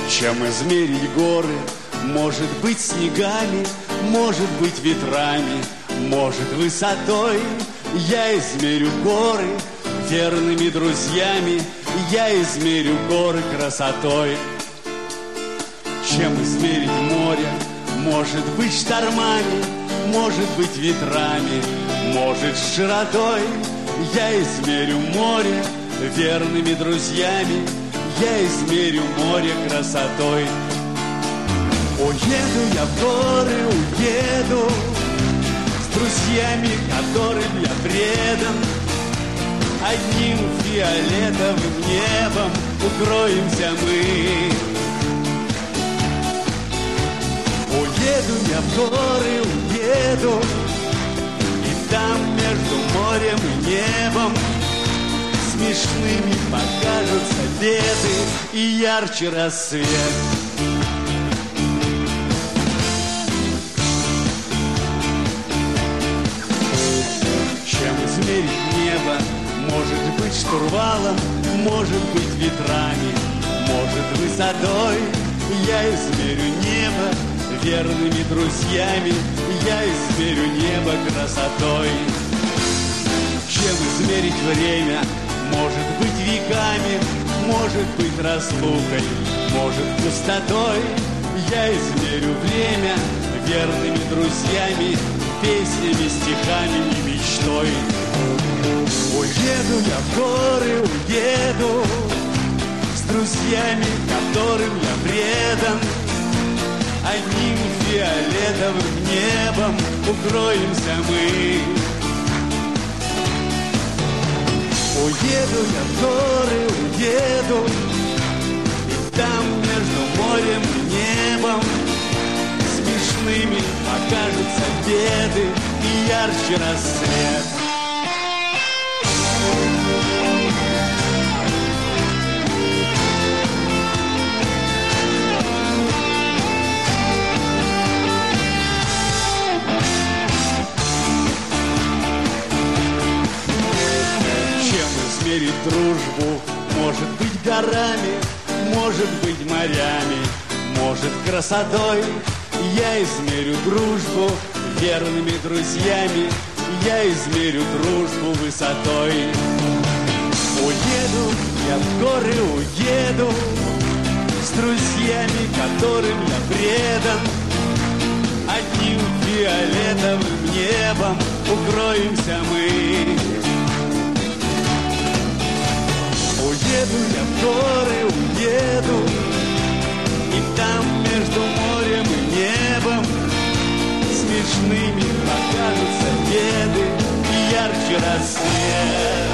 Чем измерить горы? Может быть, снегами, может быть, ветрами, может, высотой. Я измерю горы верными друзьями, я измерю горы красотой. Чем измерить море? Может быть, штормами, может быть, ветрами, может, широтой. Я измерю море верными друзьями, я измерю море красотой. Уеду я в горы, уеду с друзьями, которым я предан. Одним фиолетовым небом укроемся мы. Уеду я в горы, уеду, и там между морем и небом смешными покажутся беды и ярче рассвет. Чем измерить небо? Может быть, штурвалом, может быть, ветрами, может, высотой. Я измерю небо верными друзьями, я измерю небо красотой. Чем измерить время? Может быть, веками, может быть, разлукой, может, пустотой. Я измерю время верными друзьями, песнями, стихами и мечтой. Уеду я в горы, уеду с друзьями, которым я предан. Одним фиолетовым небом укроемся мы. Уеду я в горы, уеду, и там между морем и небом смешными покажутся беды и ярче рассвет. Измерить дружбу? Может быть, горами, может быть, морями, может, красотой. Я измерю дружбу верными друзьями, я измерю дружбу высотой. Уеду я в горы, уеду с друзьями, которым я предан. Одним фиолетовым небом укроемся мы. Уеду я в горы, уеду, и там между морем и небом смешными покажутся беды и ярче рассвет.